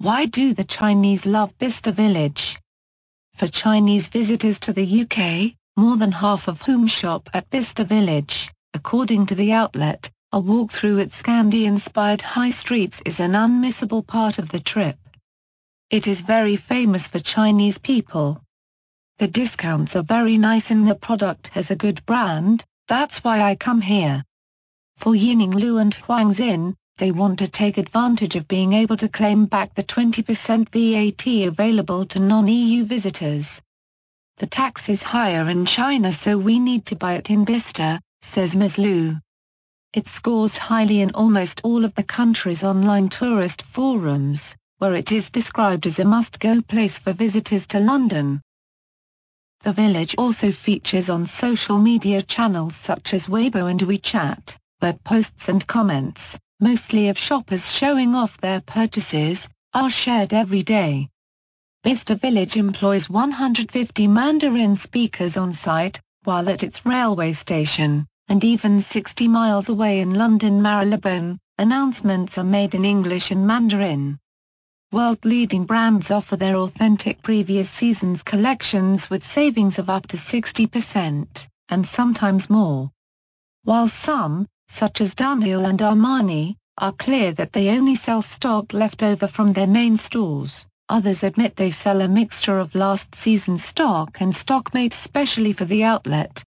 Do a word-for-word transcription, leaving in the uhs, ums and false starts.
Why do the Chinese love Bicester Village? For Chinese visitors to the U K, more than half of whom shop at Bicester Village, according to the outlet, a walk through its Scandi-inspired high streets is an unmissable part of the trip. It is very famous for Chinese people. The discounts are very nice and the product has a good brand, that's why I come here. For Yining Lu and Huang Xin, they want to take advantage of being able to claim back the twenty percent V A T available to non-E U visitors. The tax is higher in China, so we need to buy it in Bicester, says Miz Lu. It scores highly in almost all of the country's online tourist forums, where it is described as a must-go place for visitors to London. The village also features on social media channels such as Weibo and WeChat, where posts and comments, mostly of shoppers showing off their purchases, are shared every day. Bicester Village employs one hundred fifty Mandarin speakers on site, while at its railway station, and even sixty miles away in London Marylebone, announcements are made in English and Mandarin. World-leading brands offer their authentic previous season's collections with savings of up to sixty percent, and sometimes more. While some, such as Dunhill and Armani, are clear that they only sell stock left over from their main stores, others admit they sell a mixture of last season's stock and stock made specially for the outlet.